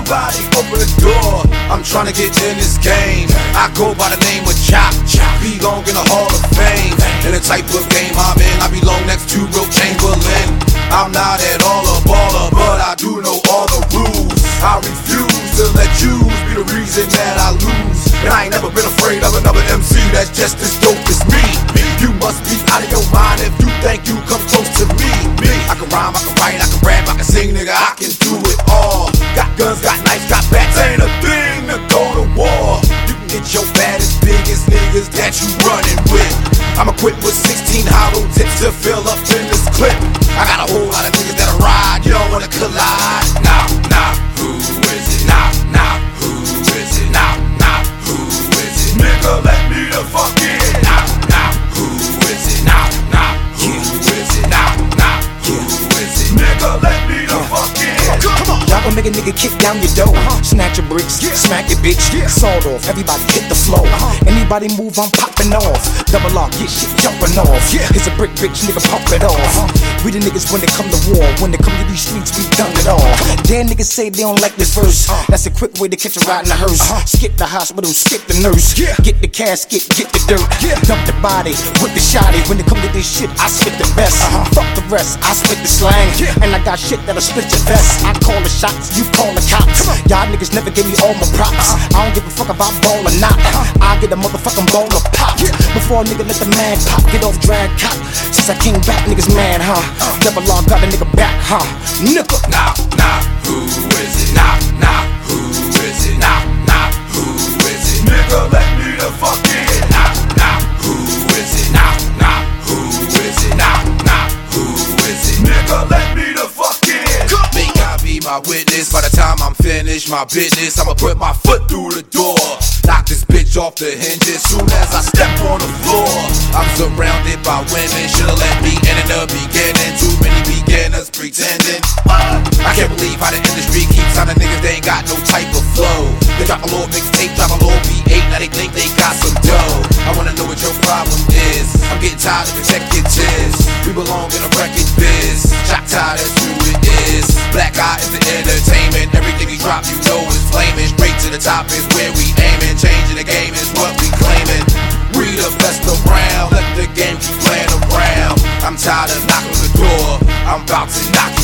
Somebody open the door. I'm trying to get in this game. I go by the name of Chop. Belong in the Hall of Fame. In the type of game I'm in, I belong next to Wilt Chamberlain. I'm not at all a baller, but I do know all the rules. I refuse to let you be the reason that I lose. And I ain't never been afraid of another MC that's just as dope as me. You must be out of your mind if you think you come close to me. I can rhyme, I can write, I can rap, I can sing, nigga, I can do it all. Got guns, got knives, got bats, ain't a thing to go to war. You can get your baddest, biggest niggas that you running with. I'm equipped with 16 hollow tips to fill up in this clip. I got a whole lot of niggas that'll ride, you don't wanna collide. Nah, who is it? Nah, who is it? Nah, who is it? Nigga, let me the fuck in. Nah, who is it? Nah, who is it? Nah, who is it? Nigga, let me the fuck in. Y'all gon' make a nigga kick down your door, snatch your bricks, smack your bitch, sawed off, everybody hit the floor. Anybody move, I'm popping off. Double R, get shit jumping off. It's a brick bitch, nigga, pump it off. We the niggas when they come to war, when they come to these streets, we done it all. Damn niggas say they don't like this verse. That's a quick way to catch a ride in the hearse. Skip the hospital, skip the nurse. Get the casket, get the dirt. Dump the body with the shotty. When they come to this shit, I spit the best. Fuck the rest, I spit the slang. And I got shit that'll split your vest. I call the shots, you call the cops. Y'all niggas never give me all my props. I don't give a fuck about ball or not. I get a motherfucking ball of pop. Before a nigga let the man pop, get off drag cop. Since I came back, niggas mad, huh? Double R got a nigga back, huh? Nigga. Nah, who is it? Nah, who is it? Nah, who is it? Nigga, let me the fuck in. Nah, who is it? Nah, who is it? Nah, who is it? Nigga, let me the fuck in. Make I be my witness. By the time I'm finished my business, I'ma put my foot through the door. Knock this bitch off the hinges soon as I step on the floor. I'm surrounded by women, should've let me in the beginning. Too many beginners pretending. I can't believe how the industry keeps signing niggas, they ain't got no type of flow. They drop a little mixtape, drop a little B8, now they think they got some dough. I wanna know what your problem is. I'm getting tired of executives. We belong in a record biz. Shock tired, that's who it is. Black Eye is the entertainment. Everything we drop, you know is flaming. Straight to the top is where we aiming. Changing the game is what we claiming. We the best around. Let the game keep playing around. I'm tired of knocking on the door. I'm about to knock